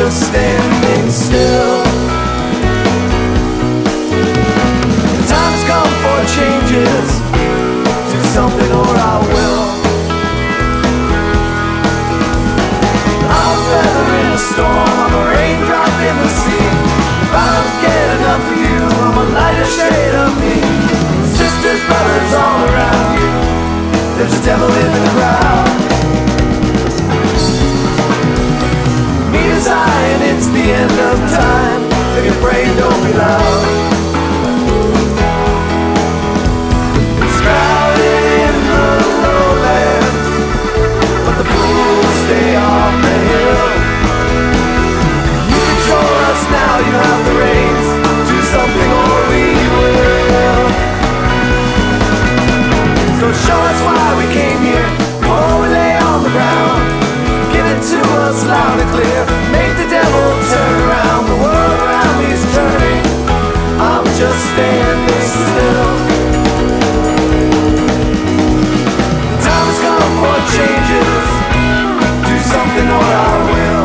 just standing still. The time has come for changes. Do something or I will. I'm a feather in a storm, I'm a raindrop in the sea. If I don't get enough of you, I'm a lighter shade of me. Sisters, brothers all around you, there's a devil in the crowd. Meet his eye and it's the end of time. If you're praying, don't be loud. It's crowded in the lowlands, but the fools stay on the hill. You control us now, you have the reins. Do something or we will. So show us why we came here, before we lay on the ground. Give it to us loud and clear. Make the devil turn around. The world around me is turning, I'm just standing still. The time has come for changes. Do something or I will.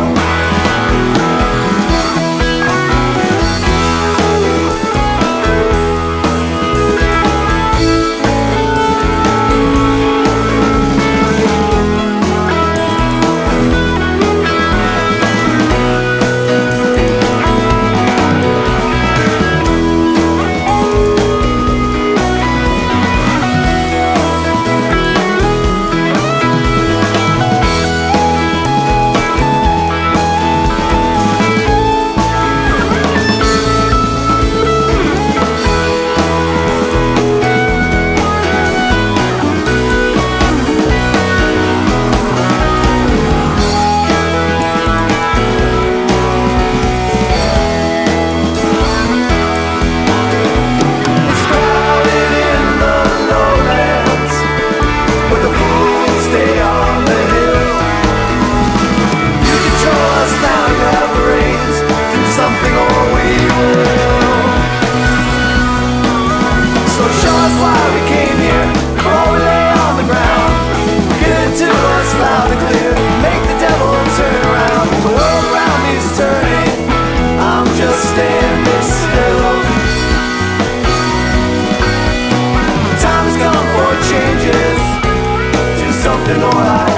Something or I